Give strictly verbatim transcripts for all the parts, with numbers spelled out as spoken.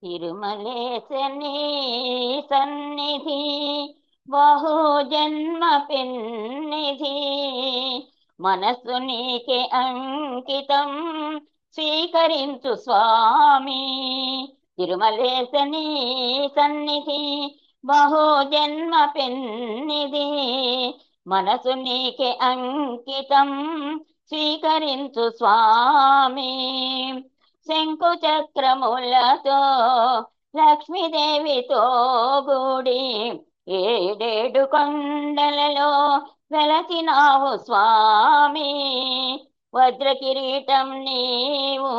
తిరుమలేశని సన్నిధి బహుజన్మ పెన్నిధి మనస్సు నీకే అంకితం స్వీకరించు స్వామి. తిరుమలేశని సన్నిధి బహుజన్మ పెన్నిధి మనసు నీకే అంకితం స్వీకరించు స్వామి. శంకు చక్రములతో లక్ష్మీదేవితో గుడి ఏడేడు కొండలలో వెలసినావు స్వామి. వజ్ర కిరీటం నీవు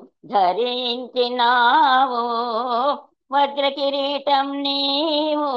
ధరించినావు, వజ్ర కిరీటం నీవు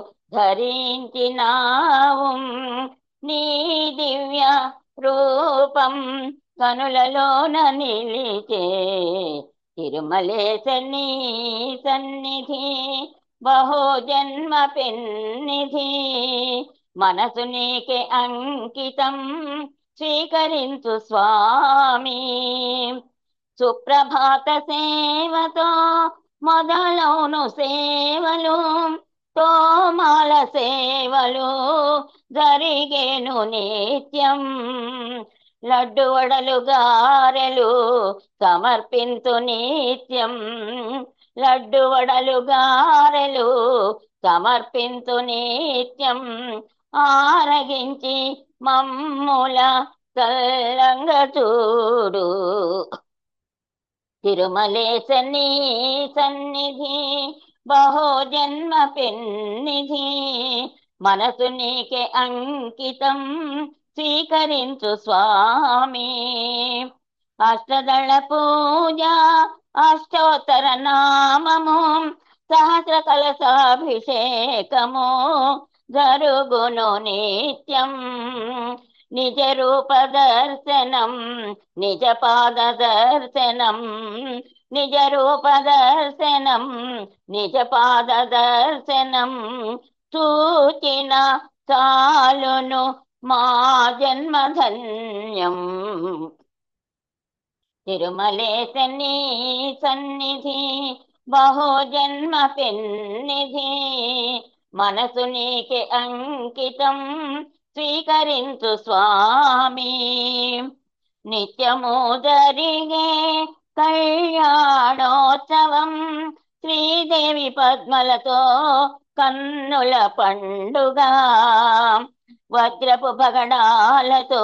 ధరించినావు. నీ దివ్య రూపం కనులలోన నిలిచే తిరుమలేశని సన్నిధి బహుజన్మ పెన్నిధి మనసు నీకే అంకితం స్వీకరించు స్వామి. సుప్రభాత సేవతో మొదలవును సేవలు, తోమాల సేవలు జరిగేను నిత్యం. లడ్డు వడలు గారెలు సమర్పించు నిత్యం, లడ్డు వడలు గారెలు సమర్పించు నిత్యం. ఆరగించి మమ్ముల చల్లంగ చూడు తిరుమలేశని సన్నిధి బహుజన్మ పెన్నిధి మనసు నీకే అంకితం స్వీకరించు స్వామి. అష్టదళ పూజ అష్టోత్తర నామము సహస్ర కలశాభిషేకము జరుగును నిత్యం. నిజ రూప దర్శనం నిజ పాద దర్శనం, నిజ రూప దర్శనం నిజ పాద దర్శనం చూచిన చాలును మా జన్మధన్యం. తిరుమలేశని సన్నిధి బహుజన్మ పెన్నిధి మనసు నీకే అంకితం స్వీకరించు స్వామి. నిత్యము జరిగే కళ్యాణోత్సవం శ్రీదేవి పద్మలతో కన్నుల పండుగ, వజ్రపు పగడాలతో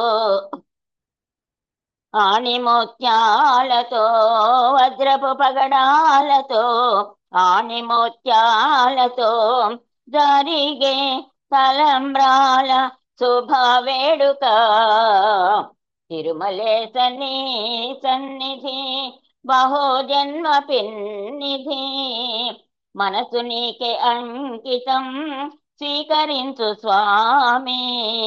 ఆణిమోత్యాలతో, వజ్రపు పగడాలతో ఆణిమోత్యాలతో జరిగే తలంబ్రాల శుభ వేడుక. తిరుమలేశని సన్నిధి బహుజన్మ పెన్నిధి మనసు నీకే అంకితం స్వీకరించు స్వామి.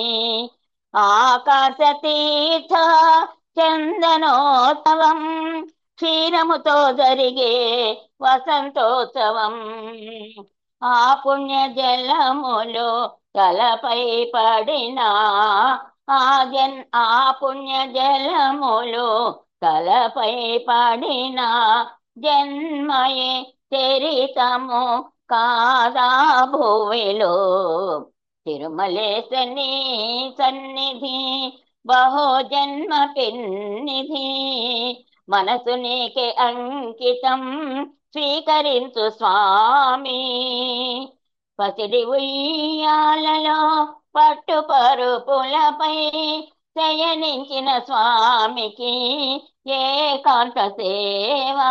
ఆకాశ తీర్థ చందనోత్సవం క్షీరముతో జరిగే వసంతోత్సవం, ఆ పుణ్య జలములు తలపై పడిన ఆ జన్ ఆ పుణ్య జలములు తలపై పడిన జన్మయే చరితము కాదా భువిలో. తిరుమలేశని సన్నిధి బహుజన్మ పెన్నిధి మనసు నీకే అంకితం స్వీకరించు స్వామి. పసిడి ఉయ్యాలలో పట్టు పరుపులపై శయనించిన స్వామికి ఏకాంత సేవా.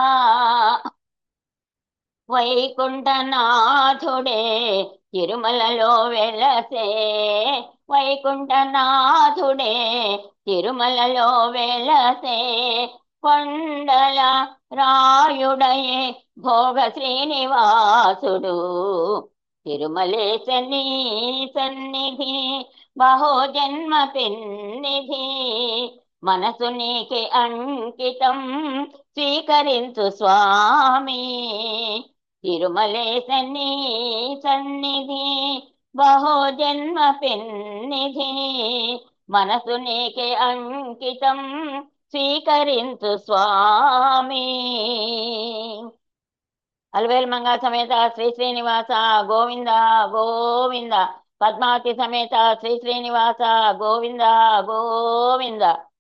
వైకుంఠనాథుడే తిరుమలలో వెలసే, వైకుంఠనాథుడే తిరుమలలో వెలసే, కొండల రాయుడయే భోగ శ్రీనివాసుడు. తిరుమలేశని సన్నిధి బహుజన్మ పెన్నిధి మనసు నీకే అంకితం స్వీకరించు స్వామి. తిరుమలేశని సన్నిధి బహుజన్మ పెన్నిధి మనసు నీకే అంకితం స్వీకరించు స్వామి. అలవేలు మంగా సమేత శ్రీ శ్రీనివాస గోవింద గోవింద. పద్మావతి సమేత శ్రీ శ్రీనివాస గోవింద గోవింద.